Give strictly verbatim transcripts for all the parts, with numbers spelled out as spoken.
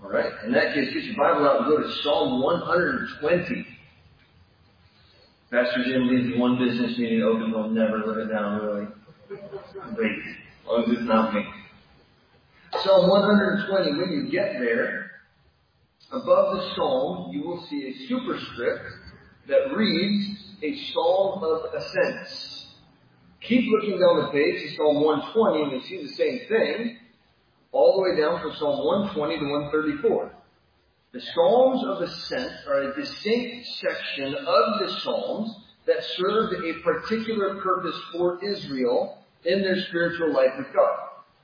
All right. In that case, get your Bible out and go to Psalm one twenty. Pastor Jim leaves one business meeting open. He'll never live it down, really. Great. As long as it's not me. Psalm one twenty, when you get there, above the psalm, you will see a superscript that reads, a psalm of ascents. Keep looking down the page to Psalm one twenty, and you see the same thing, all the way down from Psalm one twenty to one thirty-four. The Psalms of Ascent are a distinct section of the Psalms that served a particular purpose for Israel in their spiritual life with God.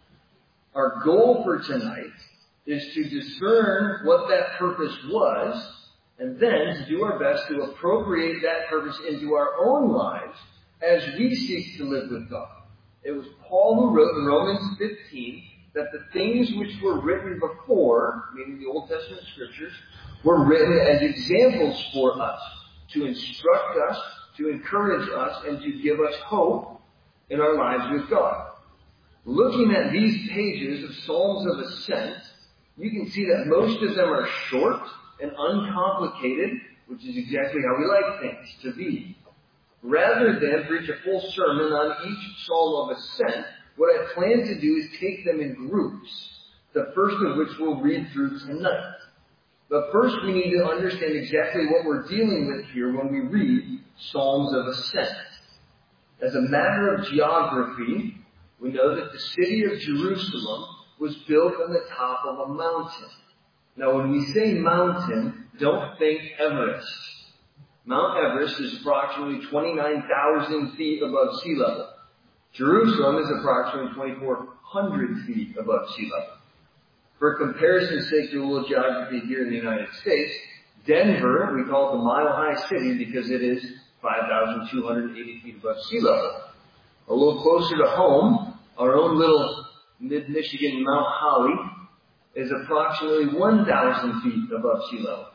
Our goal for tonight is to discern what that purpose was, and then to do our best to appropriate that purpose into our own lives as we seek to live with God. It was Paul who wrote in Romans fifteen that the things which were written before, meaning the Old Testament Scriptures, were written as examples for us, to instruct us, to encourage us, and to give us hope in our lives with God. Looking at these pages of Psalms of Ascent, you can see that most of them are short and uncomplicated, which is exactly how we like things to be. Rather than preach a full sermon on each Psalm of Ascent, what I plan to do is take them in groups, the first of which we'll read through tonight. But first we need to understand exactly what we're dealing with here when we read Psalms of Ascent. As a matter of geography, we know that the city of Jerusalem was built on the top of a mountain. Now when we say mountain, don't think Everest. Mount Everest is approximately twenty-nine thousand feet above sea level. Jerusalem is approximately twenty-four hundred feet above sea level. For comparison's sake to a little geography here in the United States, Denver, we call it the Mile High City because it is five thousand two hundred eighty feet above sea level. A little closer to home, our own little mid-Michigan Mount Holly is approximately one thousand feet above sea level.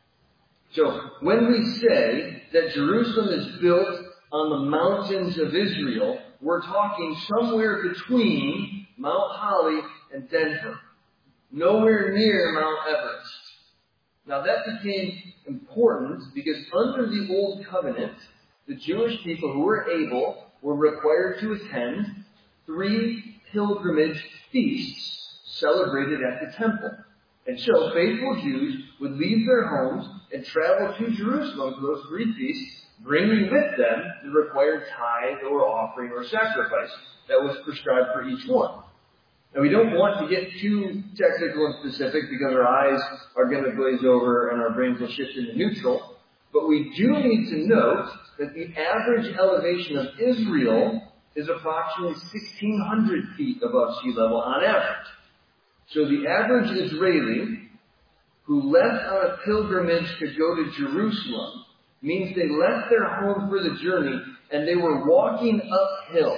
So when we say that Jerusalem is built on the mountains of Israel, we're talking somewhere between Mount Holly and Denver. Nowhere near Mount Everest. Now that became important because under the Old Covenant, the Jewish people who were able were required to attend three pilgrimage feasts celebrated at the temple. And so faithful Jews would leave their homes and travel to Jerusalem for those three feasts, bringing with them the required tithe or offering or sacrifice that was prescribed for each one. Now we don't want to get too technical and specific because our eyes are going to glaze over and our brains will shift into neutral, but we do need to note that the average elevation of Israel is approximately sixteen hundred feet above sea level on average. So the average Israeli who left on a pilgrimage to go to Jerusalem means they left their home for the journey and they were walking uphill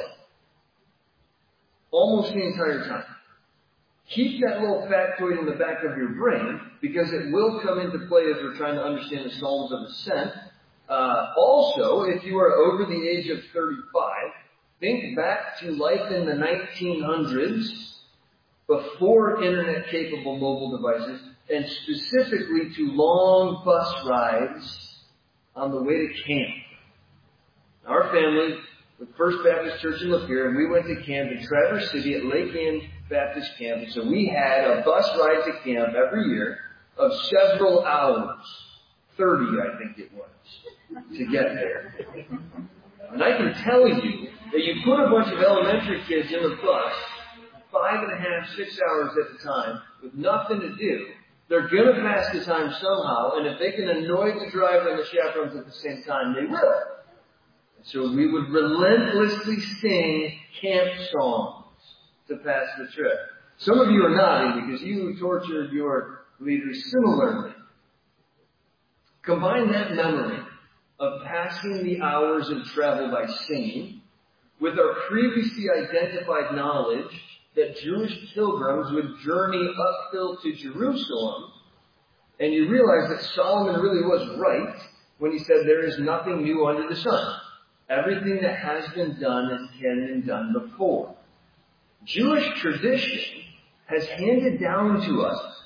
almost the entire time. Keep that little factoid in the back of your brain because it will come into play as we're trying to understand the Psalms of Ascent. Uh, also, if you are over the age of thirty-five, think back to life in the nineteen hundreds, before internet-capable mobile devices, and specifically to long bus rides on the way to camp. Our family, with First Baptist Church in Lapeer, and we went to camp in Traverse City at Lake Ann Baptist Camp. So we had a bus ride to camp every year of several hours, thirty I think it was, to get there. And I can tell you that you put a bunch of elementary kids in the bus, five and a half, six hours at a time, with nothing to do, they're going to pass the time somehow, and if they can annoy the driver and the chaperones at the same time, they will. So we would relentlessly sing camp songs to pass the trip. Some of you are nodding because you tortured your leaders similarly. Combine that memory of passing the hours of travel by singing with our previously identified knowledge that Jewish pilgrims would journey uphill to Jerusalem, and you realize that Solomon really was right when he said there is nothing new under the sun. Everything that has been done has been done before. Jewish tradition has handed down to us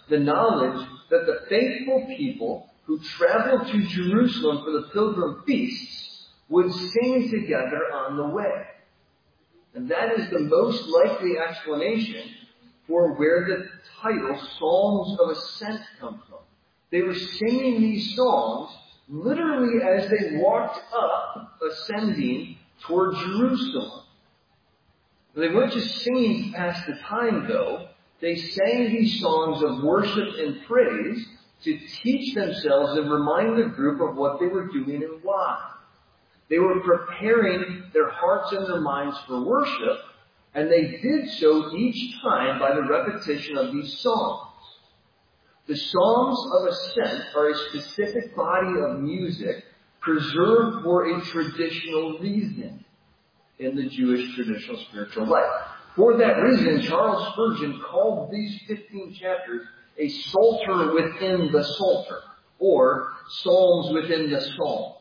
the knowledge that the faithful people who traveled to Jerusalem for the pilgrim feasts would sing together on the way. And that is the most likely explanation for where the title Psalms of Ascent comes from. They were singing these songs literally as they walked up, ascending toward Jerusalem. They weren't just singing to pass the time, though. They sang these songs of worship and praise to teach themselves and remind the group of what they were doing and why. They were preparing their hearts and their minds for worship, and they did so each time by the repetition of these songs. The Psalms of Ascent are a specific body of music preserved for a traditional reason in the Jewish traditional spiritual life. For that reason, Charles Spurgeon called these fifteen chapters a psalter within the psalter, or psalms within the psalms.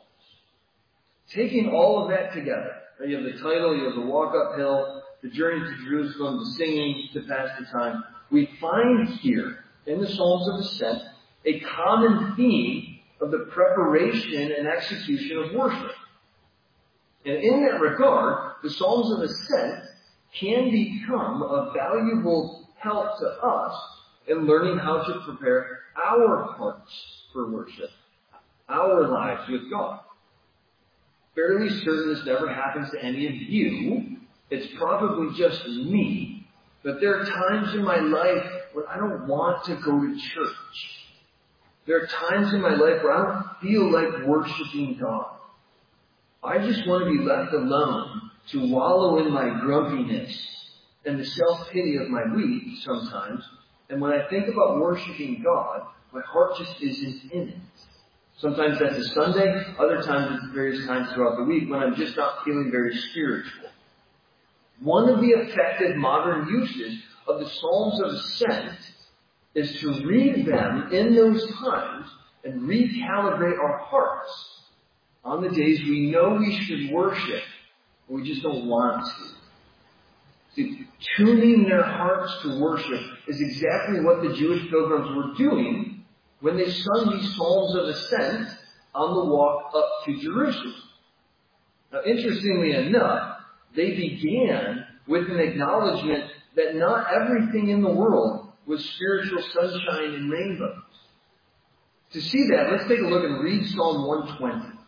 Taking all of that together, you have the title, you have the walk uphill, the journey to Jerusalem, the singing to pass the time. We find here in the Psalms of Ascent a common theme of the preparation and execution of worship. And in that regard, the Psalms of Ascent can become a valuable help to us in learning how to prepare our hearts for worship, our lives with God. Fairly certain this never happens to any of you. It's probably just me. But there are times in my life where I don't want to go to church. There are times in my life where I don't feel like worshiping God. I just want to be left alone to wallow in my grumpiness and the self-pity of my week sometimes. And when I think about worshiping God, my heart just isn't in it. Sometimes that's a Sunday, other times it's various times throughout the week when I'm just not feeling very spiritual. One of the effective modern uses of the Psalms of Ascent is to read them in those times and recalibrate our hearts on the days we know we should worship, but we just don't want to. See, tuning their hearts to worship is exactly what the Jewish pilgrims were doing when they sung these Psalms of Ascent on the walk up to Jerusalem. Now, interestingly enough, they began with an acknowledgement that not everything in the world was spiritual sunshine and rainbows. To see that, let's take a look and read Psalm one twenty.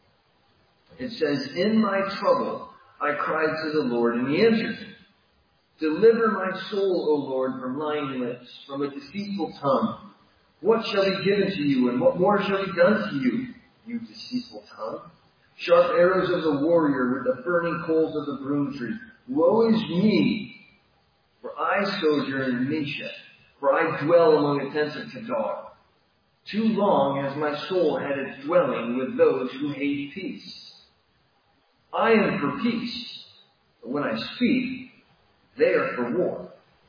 It says, "In my trouble I cried to the Lord, and He answered me. Deliver my soul, O Lord, from lying lips, from a deceitful tongue. What shall be given to you, and what more shall be done to you, you deceitful tongue? Sharp arrows of the warrior with the burning coals of the broom tree. Woe is me, for I sojourn in Meshech, for I dwell among the tents of Kedar. Too long has my soul had its dwelling with those who hate peace. I am for peace, but when I speak, they are for war."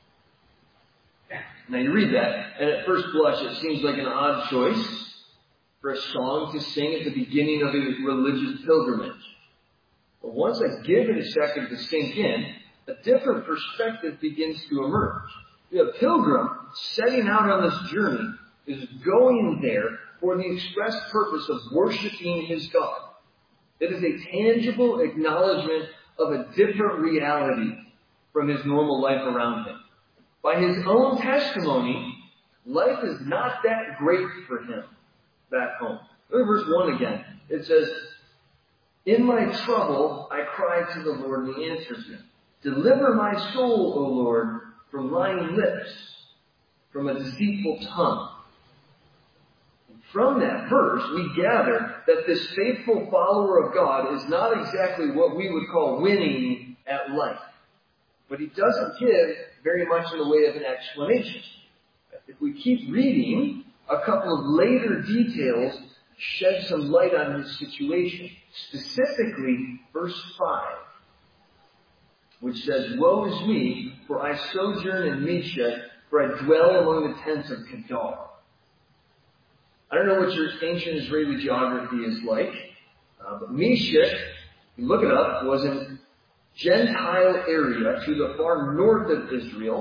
Now you read that, and at first blush it seems like an odd choice for a song to sing at the beginning of a religious pilgrimage. But once I give it a second to sink in, a different perspective begins to emerge. The pilgrim setting out on this journey is going there for the express purpose of worshiping his God. It is a tangible acknowledgement of a different reality from his normal life around him. By his own testimony, life is not that great for him back home. Look at verse one again. It says, "In my trouble I cried to the Lord, and He answers me. Deliver my soul, O Lord, from lying lips, from a deceitful tongue." And from that verse, we gather that this faithful follower of God is not exactly what we would call winning at life. But he doesn't give very much in the way of an explanation. If we keep reading, a couple of later details shed some light on his situation. Specifically, verse five, which says, "Woe is me, for I sojourn in Meshech, for I dwell among the tents of Kedar." I don't know what your ancient Israeli geography is like, uh, but Meshech, you look it up, was an Gentile area to the far north of Israel,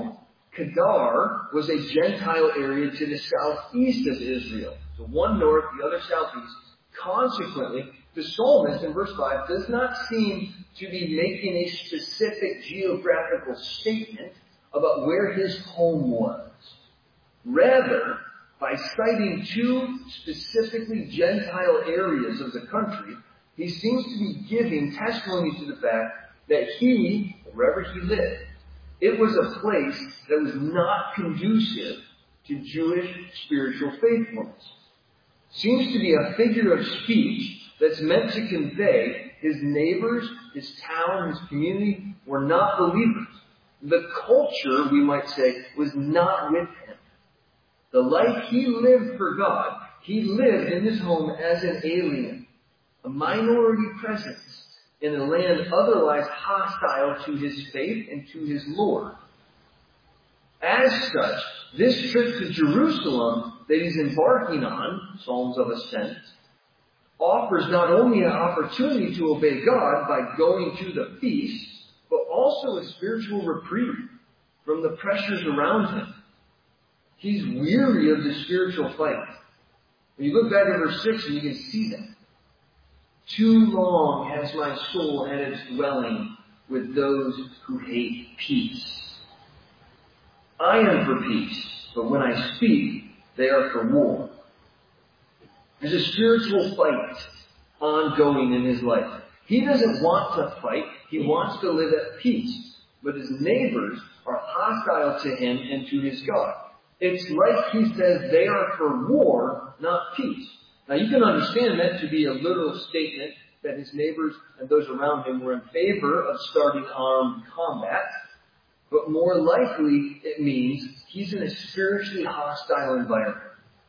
Kedar was a Gentile area to the southeast of Israel. So one north, the other southeast. Consequently, the psalmist in verse five does not seem to be making a specific geographical statement about where his home was. Rather, by citing two specifically Gentile areas of the country, he seems to be giving testimony to the fact that he, wherever he lived, it was a place that was not conducive to Jewish spiritual faithfulness. Seems to be a figure of speech that's meant to convey his neighbors, his town, his community were not believers. The culture, we might say, was not with him. The life he lived for God, he lived in his home as an alien, a minority presence in a land otherwise hostile to his faith and to his Lord. As such, this trip to Jerusalem that he's embarking on, Psalms of Ascent, offers not only an opportunity to obey God by going to the feast, but also a spiritual reprieve from the pressures around him. He's weary of the spiritual fight. When you look back at verse six, and you can see that. Too long has my soul had its dwelling with those who hate peace. I am for peace, but when I speak, they are for war. There's a spiritual fight ongoing in his life. He doesn't want to fight. He wants to live at peace. But his neighbors are hostile to him and to his God. It's like he says they are for war, not peace. Now you can understand that to be a literal statement that his neighbors and those around him were in favor of starting armed combat. But more likely it means he's in a spiritually hostile environment.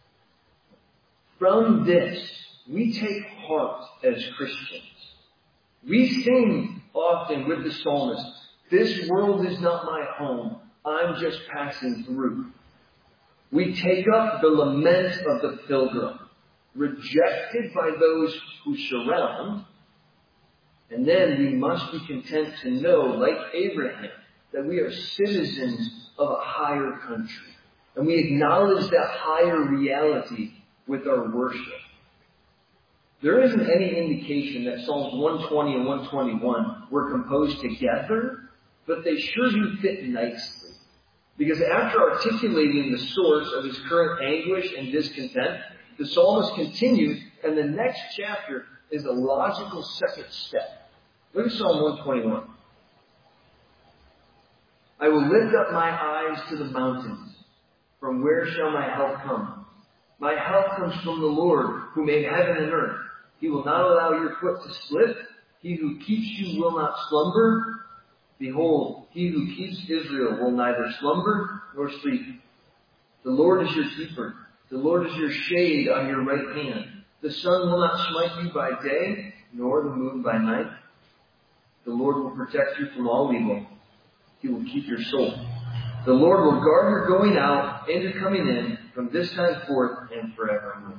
From this, we take heart as Christians. We sing often with the psalmist, "This world is not my home. I'm just passing through." We take up the lament of the pilgrim, rejected by those who surround. And then we must be content to know, like Abraham, that we are citizens of a higher country. And we acknowledge that higher reality with our worship. There isn't any indication that Psalms one twenty and one twenty-one were composed together, but they sure do fit nicely. Because after articulating the source of his current anguish and discontent, the psalmist continues, and the next chapter is a logical second step. Look at Psalm one twenty-one. I will lift up my eyes to the mountains. From where shall my help come? My help comes from the Lord, who made heaven and earth. He will not allow your foot to slip. He who keeps you will not slumber. Behold, he who keeps Israel will neither slumber nor sleep. The Lord is your keeper. The Lord is your shade on your right hand. The sun will not smite you by day, nor the moon by night. The Lord will protect you from all evil. He will keep your soul. The Lord will guard your going out and your coming in from this time forth and forevermore.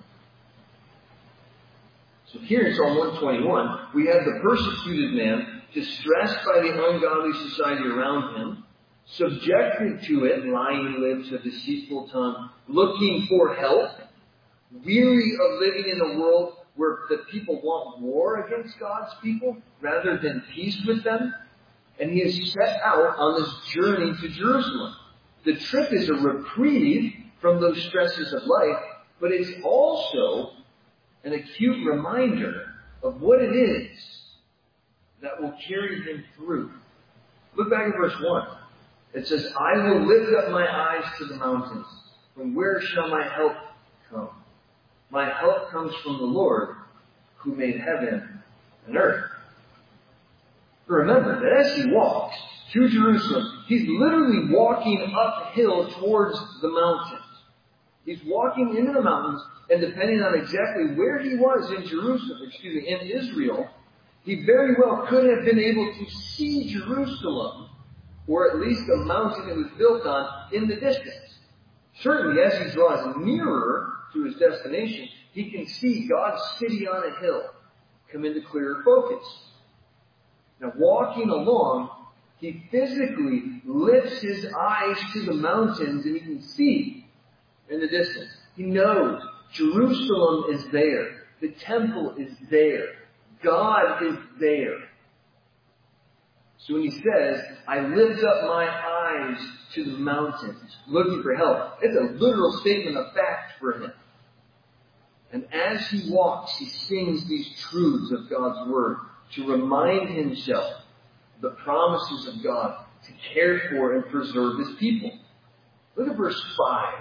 So here in Psalm one twenty-one, we have the persecuted man, distressed by the ungodly society around him, subjected to it, lying lips, a deceitful tongue, looking for help, weary of living in a world where the people want war against God's people rather than peace with them. And he is set out on this journey to Jerusalem. The trip is a reprieve from those stresses of life, but it's also an acute reminder of what it is that will carry him through. Look back at verse one. It says, I will lift up my eyes to the mountains. From where shall my help come? My help comes from the Lord, who made heaven and earth. Remember that as he walks to Jerusalem, he's literally walking uphill towards the mountains. He's walking into the mountains, and depending on exactly where he was in Jerusalem, excuse me, in Israel, he very well could have been able to see Jerusalem, or at least the mountain it was built on, in the distance. Certainly, as he draws nearer to his destination, he can see God's city on a hill come into clearer focus. Now, walking along, He physically lifts his eyes to the mountains and he can see in the distance. He knows Jerusalem is there. The temple is there. God is there. So when he says, I lift up my eyes to the mountains, looking for help, it's a literal statement of fact for him. And as he walks, he sings these truths of God's Word to remind himself the promises of God to care for and preserve his people. Look at verse five.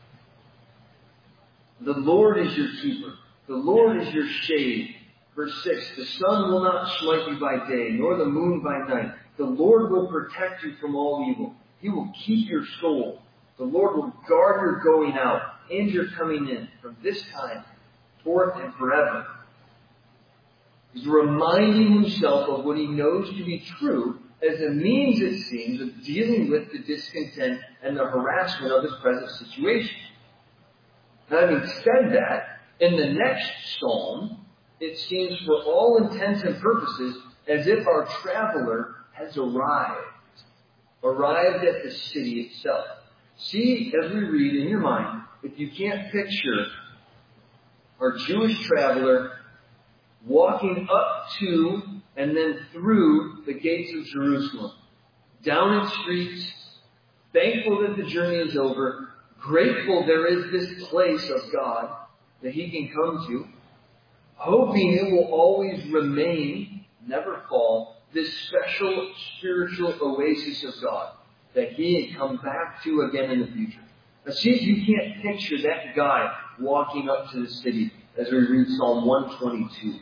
The Lord is your keeper. The Lord is your shade. Verse six, the sun will not smite you by day, nor the moon by night. The Lord will protect you from all evil. He will keep your soul. The Lord will guard your going out and your coming in from this time forth and forever. He's reminding himself of what he knows to be true as a means, it seems, of dealing with the discontent and the harassment of his present situation. Having said that, in the next psalm, it seems for all intents and purposes as if our traveler has arrived. Arrived at the city itself. See, as we read in your mind, if you can't picture our Jewish traveler walking up to and then through the gates of Jerusalem, down its streets, thankful that the journey is over, grateful there is this place of God that he can come to, hoping it will always remain, never fall, this special spiritual oasis of God that he can come back to again in the future. Now see if you can't picture that guy walking up to the city as we read Psalm one twenty-two.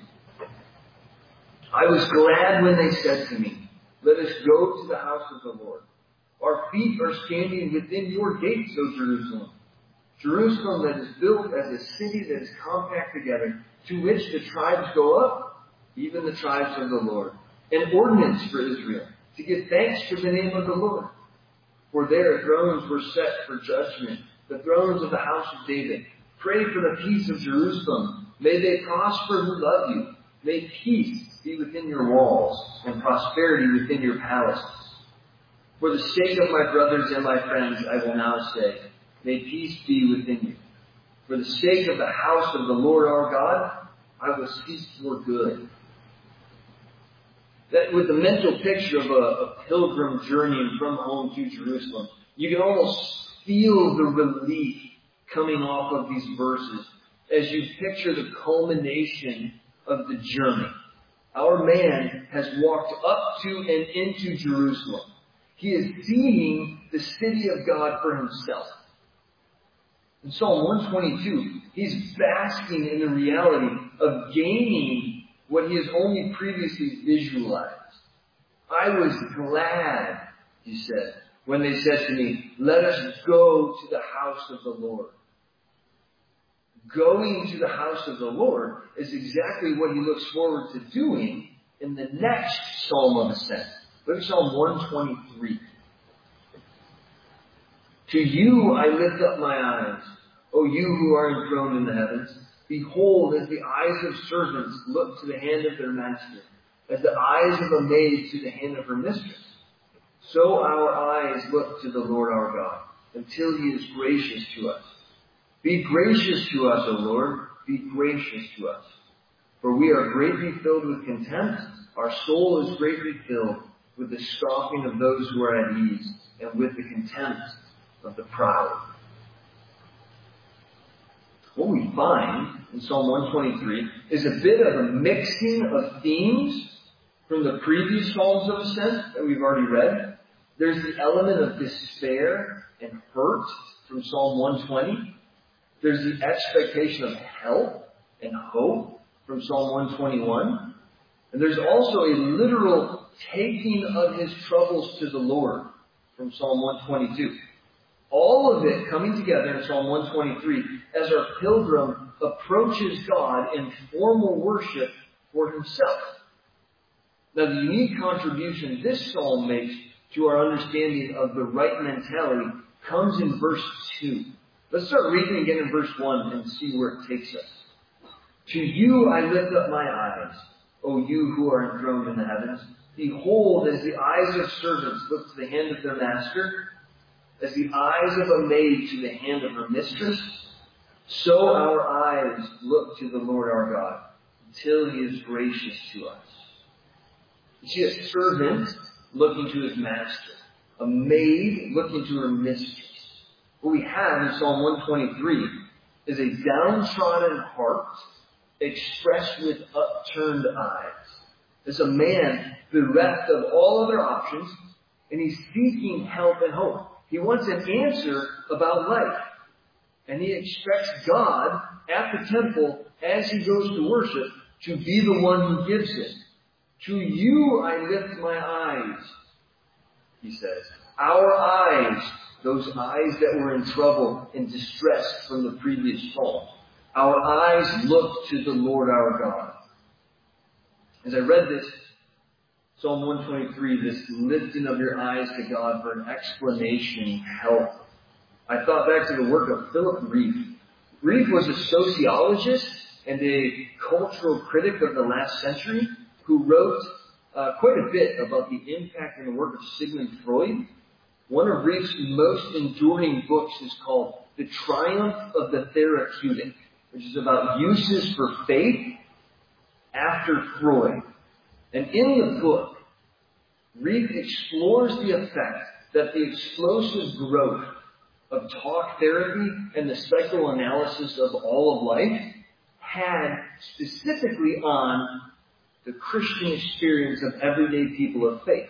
I was glad when they said to me, let us go to the house of the Lord. Our feet are standing within your gates, O Jerusalem. Jerusalem that is built as a city that is compact together, to which the tribes go up, even the tribes of the Lord. An ordinance for Israel, to give thanks to the name of the Lord. For there thrones were set for judgment, the thrones of the house of David. Pray for the peace of Jerusalem. May they prosper who love you. May peace be within your walls, and prosperity within your palaces. For the sake of my brothers and my friends, I will now say, may peace be within you. For the sake of the house of the Lord our God, I will seek your good. That with the mental picture of a, a pilgrim journeying from home to Jerusalem, you can almost feel the relief coming off of these verses as you picture the culmination of the journey. Our man has walked up to and into Jerusalem. He is seeing the city of God for himself. In Psalm one twenty-two, he's basking in the reality of gaining what he has only previously visualized. I was glad, he said, when they said to me, let us go to the house of the Lord. Going to the house of the Lord is exactly what he looks forward to doing in the next Psalm of Ascent. Look at Psalm one twenty-three. To you I lift up my eyes, O you who are enthroned in the heavens. Behold, as the eyes of servants look to the hand of their master, as the eyes of a maid to the hand of her mistress, so our eyes look to the Lord our God, until he is gracious to us. Be gracious to us, O Lord, be gracious to us. For we are greatly filled with contempt, our soul is greatly filled with the scoffing of those who are at ease, and with the contempt of the proud. What we find in Psalm one twenty-three is a bit of a mixing of themes from the previous Psalms of Ascent that we've already read. There's the element of despair and hurt from Psalm one twenty. There's the expectation of help and hope from Psalm one twenty-one. And there's also a literal taking of his troubles to the Lord from Psalm one twenty-two. All of it coming together in Psalm one twenty-three as our pilgrim approaches God in formal worship for himself. Now, the unique contribution this psalm makes to our understanding of the right mentality comes in verse two. Let's start reading again in verse one and see where it takes us. To you I lift up my eyes, O you who are enthroned in the heavens. Behold, as the eyes of servants look to the hand of their master, as the eyes of a maid to the hand of her mistress, so our eyes look to the Lord our God, until He is gracious to us. You see, a servant looking to his master, a maid looking to her mistress. What we have in Psalm one twenty-three is a downtrodden heart expressed with upturned eyes. It's a man bereft of all other options, and he's seeking help and hope. He wants an answer about life. And he expects God at the temple as he goes to worship to be the one who gives it. To you I lift my eyes, he says. Our eyes, those eyes that were in trouble and distress from the previous psalm. Our eyes look to the Lord our God. As I read this, Psalm one twenty-three, this lifting of your eyes to God for an explanation, help. I thought back to the work of Philip Rieff. Rieff was a sociologist and a cultural critic of the last century who wrote uh, quite a bit about the impact and the work of Sigmund Freud. One of Rieff's most enduring books is called The Triumph of the Therapeutic, which is about uses for faith after Freud. And in the book, Rieff explores the effect that the explosive growth of talk therapy and the psychoanalysis of all of life had specifically on the Christian experience of everyday people of faith.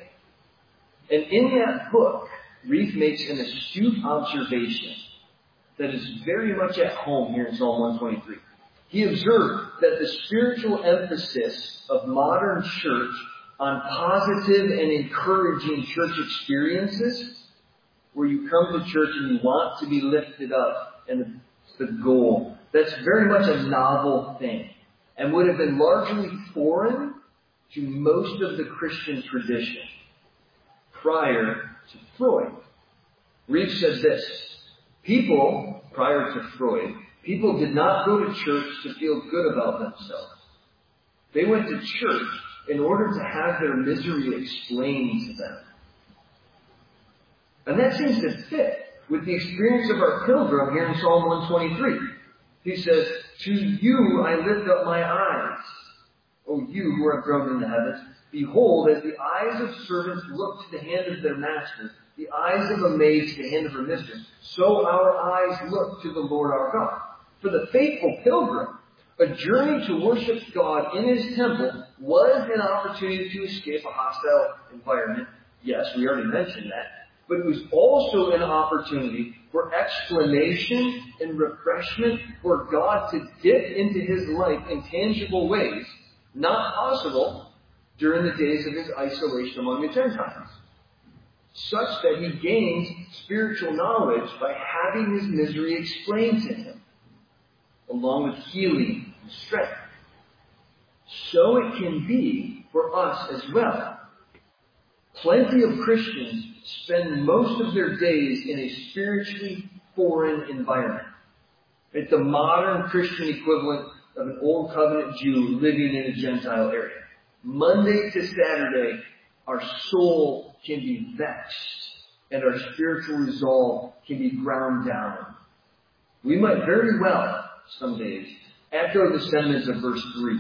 And in that book, Rieff makes an astute observation that is very much at home here in Psalm one twenty-three. He observed that the spiritual emphasis of modern church on positive and encouraging church experiences, where you come to church and you want to be lifted up, and it's the goal. That's very much a novel thing, and would have been largely foreign to most of the Christian tradition prior to Freud. Rieff says this: people, prior to Freud, people did not go to church to feel good about themselves. They went to church in order to have their misery explained to them. And that seems to fit with the experience of our pilgrim here in Psalm one twenty-three. He says, to you I lift up my eyes, O you who are grown in the heavens. Behold, as the eyes of servants look to the hand of their master, the eyes of a maid to the hand of her mistress, so our eyes look to the Lord our God. For the faithful pilgrim, a journey to worship God in His temple was an opportunity to escape a hostile environment. Yes, we already mentioned that. But it was also an opportunity for explanation and refreshment, for God to dip into His life in tangible ways, not possible during the days of His isolation among the Gentiles, such that He gains spiritual knowledge by having His misery explained to Him, along with healing and strength. So it can be for us as well. Plenty of Christians spend most of their days in a spiritually foreign environment. It's the modern Christian equivalent of an Old Covenant Jew living in a Gentile area. Monday to Saturday, our soul can be vexed and our spiritual resolve can be ground down. We might very well, some days, echo the sentiments of verse three.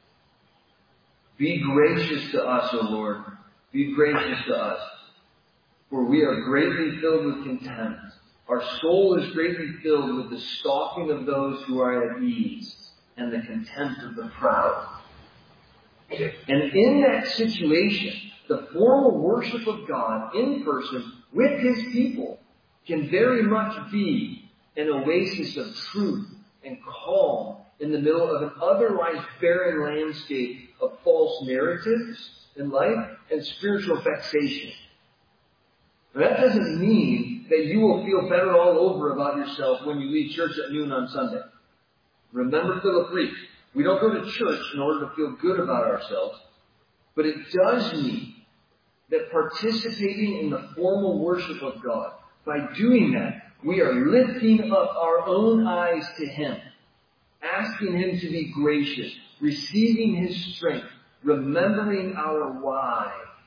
Be gracious to us, O Lord. Be gracious to us. For we are greatly filled with contempt. Our soul is greatly filled with the scoffing of those who are at ease and the contempt of the proud. And in that situation, the formal worship of God in person with His people can very much be an oasis of truth and calm in the middle of an otherwise barren landscape of false narratives in life and spiritual vexation. Now, that doesn't mean that you will feel better all over about yourself when you leave church at noon on Sunday. Remember Philip Rieff. We don't go to church in order to feel good about ourselves, but it does mean that participating in the formal worship of God, by doing that, we are lifting up our own eyes to Him, asking Him to be gracious, receiving His strength, remembering our why,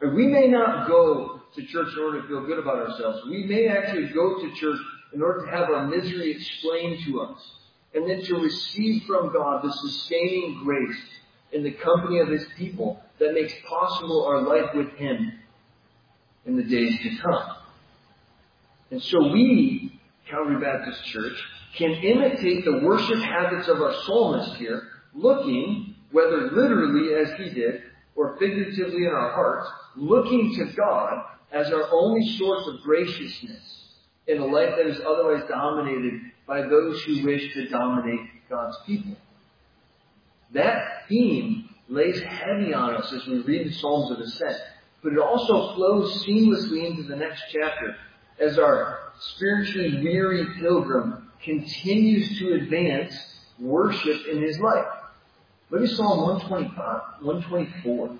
And we may not go to church in order to feel good about ourselves. We may actually go to church in order to have our misery explained to us. And then to receive from God the sustaining grace in the company of His people that makes possible our life with Him in the days to come. And so we, Calvary Baptist Church, can imitate the worship habits of our psalmist here, looking, whether literally as he did, or figuratively in our hearts, looking to God as our only source of graciousness in a life that is otherwise dominated by those who wish to dominate God's people. That theme lays heavy on us as we read the Psalms of Ascent, but it also flows seamlessly into the next chapter as our spiritually weary pilgrim continues to advance worship in his life. Look at Psalm one twenty-five, one twenty-four.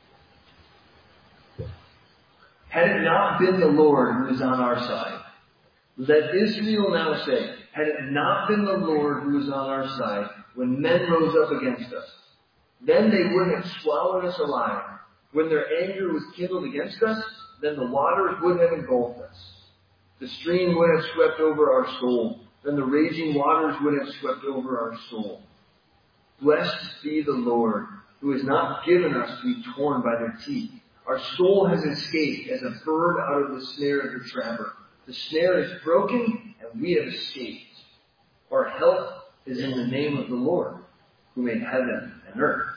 Had it not been the Lord who was on our side, let Israel now say, had it not been the Lord who was on our side when men rose up against us, then they would have swallowed us alive. When their anger was kindled against us, then the waters would have engulfed us. The stream would have swept over our soul. Then the raging waters would have swept over our soul. Blessed be the Lord, who has not given us to be torn by their teeth. Our soul has escaped as a bird out of the snare of the trapper. The snare is broken, and we have escaped. Our help is in the name of the Lord, who made heaven and earth.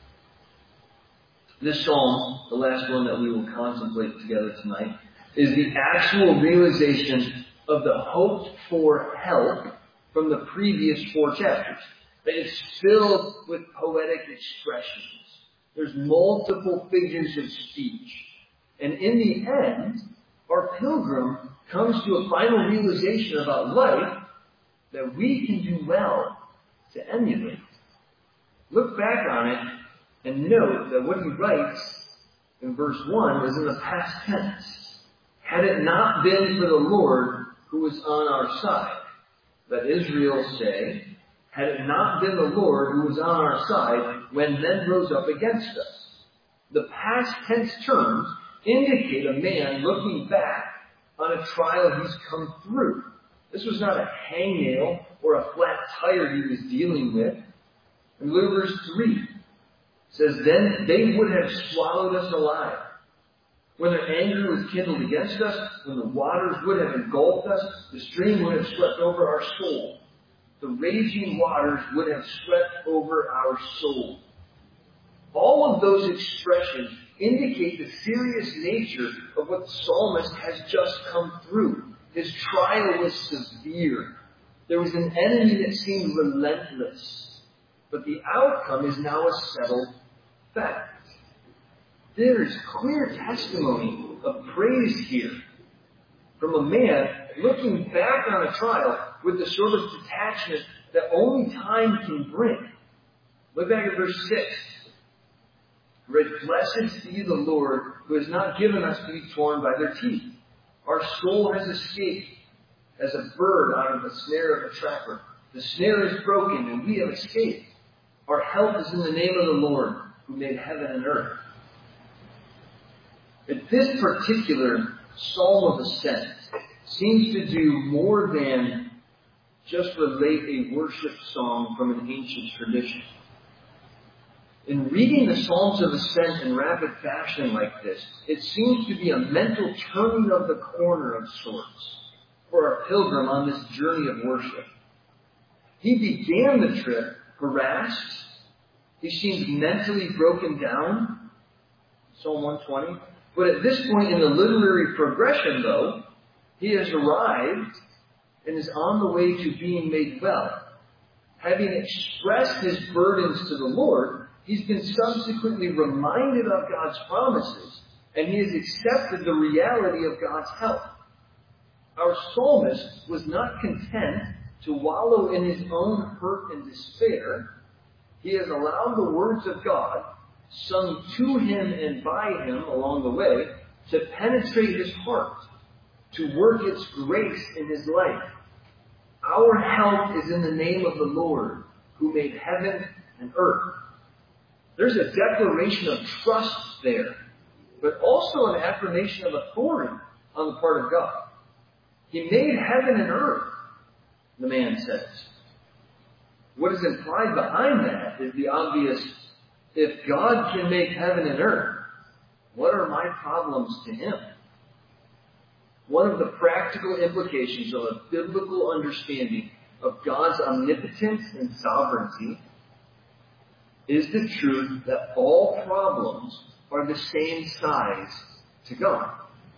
This psalm, the last one that we will contemplate together tonight, is the actual realization of the hoped-for help from the previous four chapters. It's filled with poetic expressions. There's multiple figures of speech. And in the end, our pilgrim comes to a final realization about life that we can do well to emulate. Look back on it and note that what he writes in verse one is in the past tense. Had it not been for the Lord who was on our side, let Israel say, had it not been the Lord who was on our side when men rose up against us. The past tense terms indicate a man looking back on a trial he's come through. This was not a hangnail or a flat tire he was dealing with. And look at verse three. It says, then they would have swallowed us alive. When their anger was kindled against us, when the waters would have engulfed us, the stream would have swept over our soul. The raging waters would have swept over our soul. All of those expressions indicate the serious nature of what the psalmist has just come through. His trial was severe. There was an enemy that seemed relentless. But the outcome is now a settled fact. There is clear testimony of praise here from a man looking back on a trial with the sort of detachment that only time can bring. Look back at verse six. Read, blessed be the Lord who has not given us to be torn by their teeth. Our soul has escaped as a bird out of the snare of a trapper. The snare is broken and we have escaped. Our help is in the name of the Lord who made heaven and earth. But this particular Psalm of Ascent seems to do more than just relate a worship song from an ancient tradition. In reading the Psalms of Ascent in rapid fashion like this, it seems to be a mental turning of the corner of sorts for our pilgrim on this journey of worship. He began the trip harassed. He seemed mentally broken down, Psalm one twenty. But at this point in the literary progression, though, he has arrived and is on the way to being made well. Having expressed his burdens to the Lord, he's been subsequently reminded of God's promises, and he has accepted the reality of God's help. Our psalmist was not content to wallow in his own hurt and despair. He has allowed the words of God, sung to him and by him along the way, to penetrate his heart, to work its grace in his life. Our help is in the name of the Lord, who made heaven and earth. There's a declaration of trust there, but but also an affirmation of authority on the part of God. He made heaven and earth, the man says. What is implied behind that is the obvious, if God can make heaven and earth, what are my problems to him? One of the practical implications of a biblical understanding of God's omnipotence and sovereignty is the truth that all problems are the same size to God.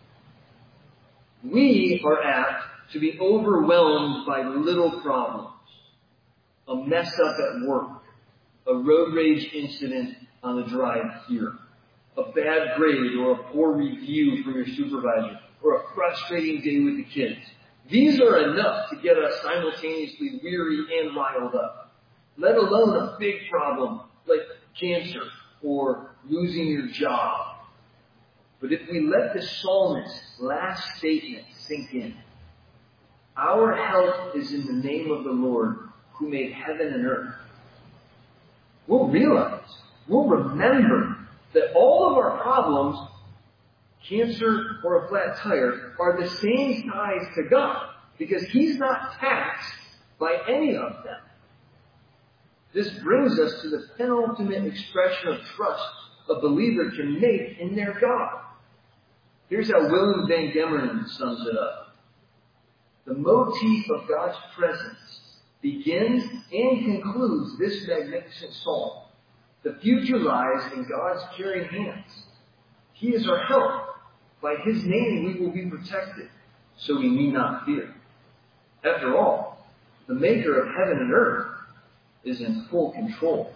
We are apt to be overwhelmed by little problems. A mess up at work, a road rage incident on the drive here, a bad grade or a poor review from your supervisor, or a frustrating day with the kids. These are enough to get us simultaneously weary and riled up, let alone a big problem like cancer or losing your job. But if we let the psalmist's last statement sink in, our help is in the name of the Lord who made heaven and earth, we'll realize, we'll remember that all of our problems, cancer or a flat tire, are the same size to God because he's not taxed by any of them. This brings us to the penultimate expression of trust a believer can make in their God. Here's how Willem van Gemeren sums it up. The motif of God's presence begins and concludes this magnificent psalm. The future lies in God's caring hands. He is our help. By his name we will be protected, so we need not fear. After all, the maker of heaven and earth is in full control.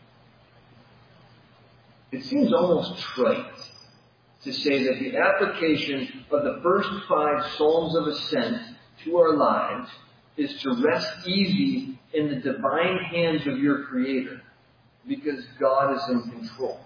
It seems almost trite to say that the application of the first five Psalms of Ascent to our lives is to rest easy in the divine hands of your Creator, because God is in control.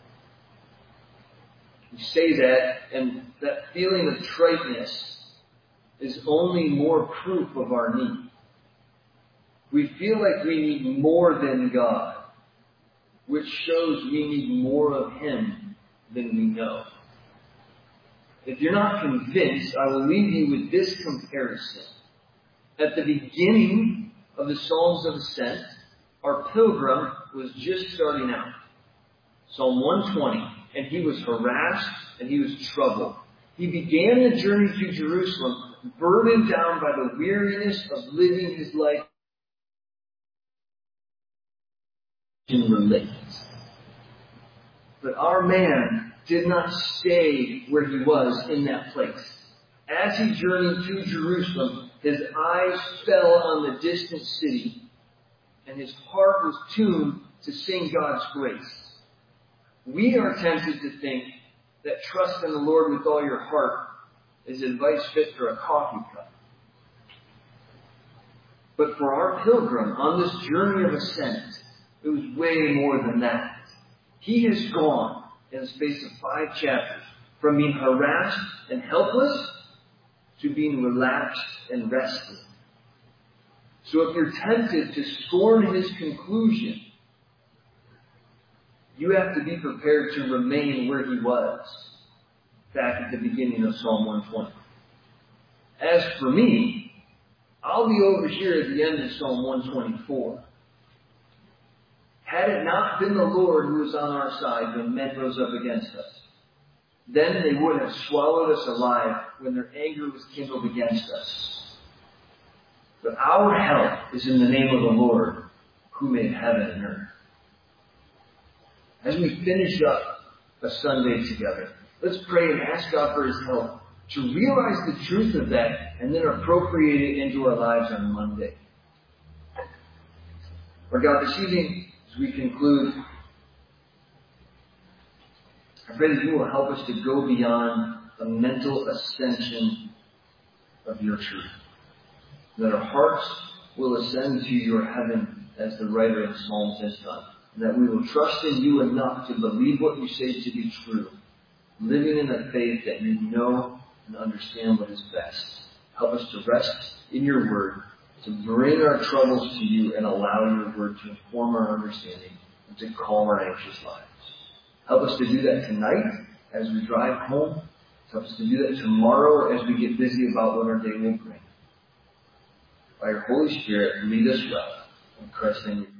You say that, and that feeling of triteness is only more proof of our need. We feel like we need more than God, which shows we need more of Him than we know. If you're not convinced, I will leave you with this comparison. At the beginning of the Psalms of Ascent, our pilgrim was just starting out. Psalm one twenty, and he was harassed and he was troubled. He began the journey to Jerusalem, burdened down by the weariness of living his life in religion. But our man did not stay where he was in that place. As he journeyed to Jerusalem, his eyes fell on the distant city, and his heart was tuned to sing God's grace. We are tempted to think that trust in the Lord with all your heart is advice fit for a coffee cup. But for our pilgrim on this journey of ascent, it was way more than that. He has gone, in the space of five chapters, from being harassed and helpless to being relaxed and rested. So if you're tempted to scorn his conclusion, you have to be prepared to remain where he was back at the beginning of Psalm one twenty. As for me, I'll be over here at the end of Psalm one twenty-four. Had it not been the Lord who was on our side when men rose up against us, then they would have swallowed us alive when their anger was kindled against us. But our help is in the name of the Lord who made heaven and earth. As we finish up a Sunday together, let's pray and ask God for his help to realize the truth of that and then appropriate it into our lives on Monday. Lord God, this evening, as we conclude, I pray that you will help us to go beyond the mental ascension of your truth. That our hearts will ascend to your heaven as the writer of the Psalms has done. And that we will trust in you enough to believe what you say to be true. Living in a faith that you know and understand what is best. Help us to rest in your word, to bring our troubles to you and allow your word to inform our understanding and to calm our anxious lives. Help us to do that tonight as we drive home. Help us to do that tomorrow as we get busy about what our day will bring. By your Holy Spirit, lead us well. In Christ's name we pray.